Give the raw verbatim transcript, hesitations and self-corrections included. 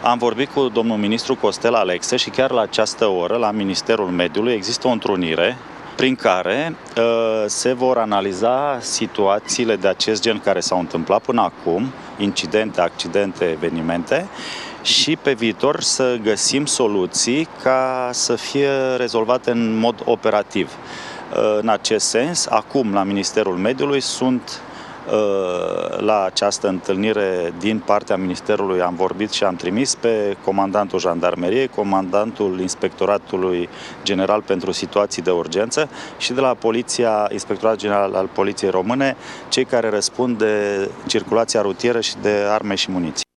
Am vorbit cu domnul ministru Costel Alexe și chiar la această oră, la Ministerul Mediului, există o întrunire prin care uh, se vor analiza situațiile de acest gen care s-au întâmplat până acum, incidente, accidente, evenimente, și pe viitor să găsim soluții ca să fie rezolvate în mod operativ. Uh, în acest sens, acum la Ministerul Mediului sunt la această întâlnire din partea Ministerului, am vorbit și am trimis pe comandantul Jandarmeriei, comandantul Inspectoratului General pentru Situații de Urgență și de la Poliția, Inspectoratul General al Poliției Române, cei care răspund de circulația rutieră și de arme și muniții.